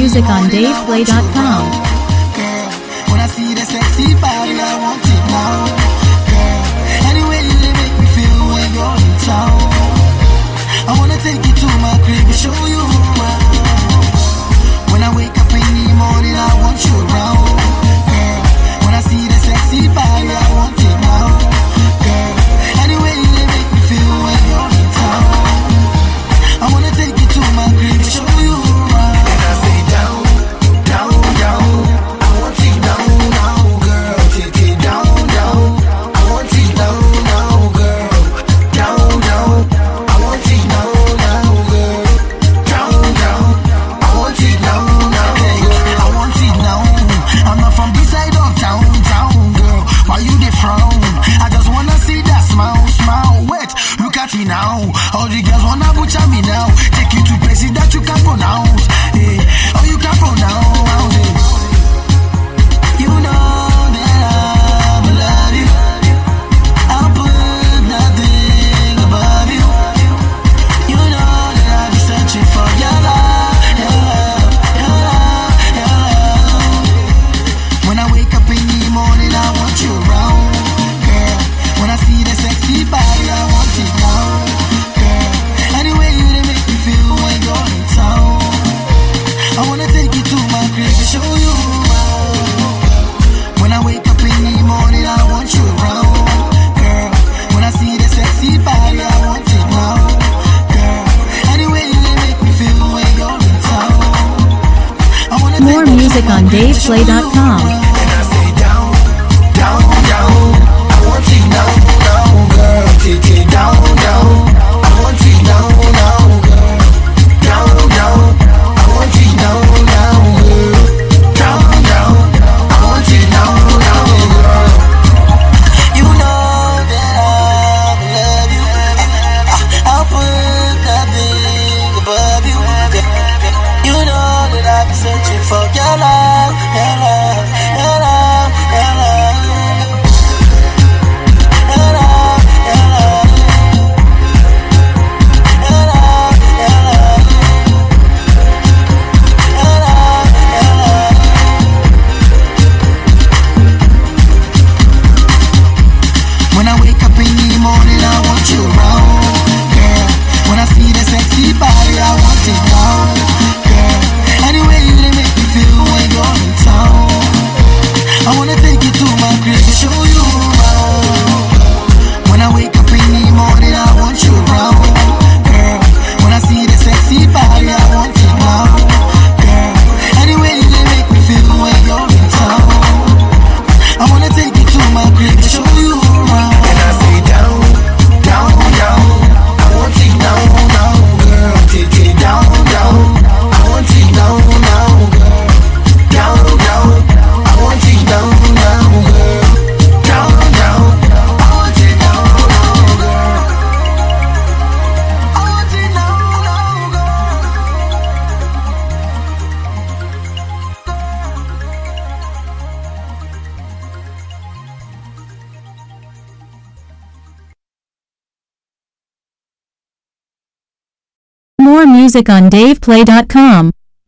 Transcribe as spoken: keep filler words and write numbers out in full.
music on dave play dot com. Girl, when I see the sexy body, I want it now. Girl, anyway you make me feel when you're in town. I wanna take you to my crib and show you around. When I wake up in the morning, I want you around. Girl, when I see the sexy body, I want it now. Girl, anyway you make me feel when you're in town. I wanna take you to my crib and show you around. And I say down, down, down. I want it down, down, girl. Take it down, down. I want it down, down, girl. Down, down. I want it down, down, girl. Down, down. I want it down, down, girl. I want it down. I'm not from this side of town, town, girl. Why you dey frown? I just wanna see that smile, smile. Wait, look at me now. All the girls wanna butcher me now. Take you to places that you can't pronounce. Hey, oh, you can't pronounce it. You know that I'm in love you. I'll put nothing above you. You know that I'll be searching for your love, your love, your love, your love. When I wake up in the morning, I want you around. Girl, when I see the sexy body, I want it now. Girl, anyway you dey make me feel when you're in town. I wanna take you to my crib and show you around. When I wake up in the morning, I want you around. Girl, when I see the sexy body, I want it now. Girl, anyway you dey make me feel when you're in town. I wanna More take you to music my on crib dave and show play dot you com. around. And I say down, down, down. I want it down, down, girl. Take it down, down. I want it down, down, girl. Down, down. I want it down, down, girl. Down, down. I want it down, down, girl. You know that I love you. I'll put nothing above you. You know that I'm searching for your love, your love, your love, your love. Your love, your love. Your love, your love. Your love, your love. When I wake up in the morning, I want you around. Girl, when I see the sexy body, I want it now. Girl, anyway you dey make me feel when you're in town. I wanna take you to my crib and show you around. When I wake up in the morning, I want you around. Girl, when I see the sexy body, I want it now. Girl, anyway you dey make me feel when you're in town. I wanna take you to my crib and show you around. And I say down, down, down. I want it down, down, girl. Take it down, down. I want it down, down, girl. Down, down. I want it down, down, girl. Down, down. I want it down, down, girl. I want it down, down, girl. More music on dave play dot com.